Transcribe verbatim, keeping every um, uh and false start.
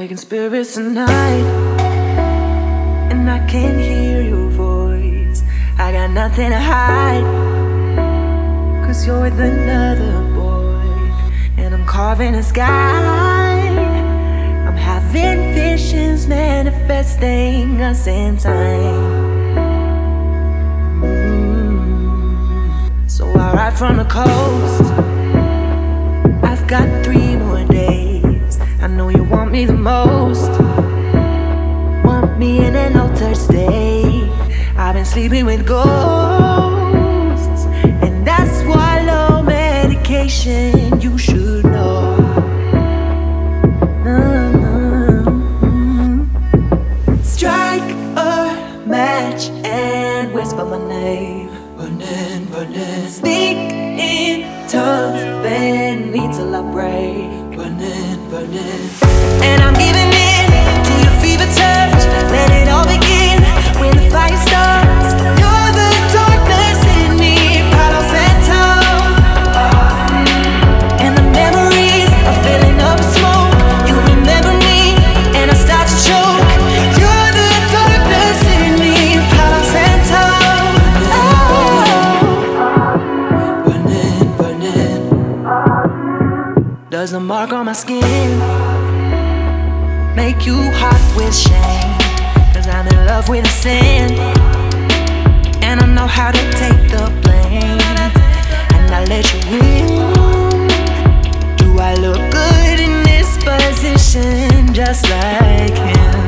waking spirits tonight, and I can't hear your voice. I got nothing to hide, cause you're with another boy, and I'm carving a sky. I'm having visions manifesting us in time. Mm. So I ride from the coast. I've got three more days. I know you want me the most. Want me in an altered state. I've been sleeping with ghosts, and that's swallow medication. You should know. Mm-hmm. Strike a match and whisper my name. Burning, burning. Speak in tongues, bend me till I break. Burning, burning. And I'm giving in to your fever touch. Let it all begin when the fire starts. You're the darkness in me, Palo Santo. And the memories are filling up with smoke. You remember me, and I start to choke. You're the darkness in me, Palo Santo. Burning, burning. Does the mark on my skin make you hot with shame? Cause I'm in love with a sin, and I know how to take the blame, and I let you win. Do I look good in this position just like him?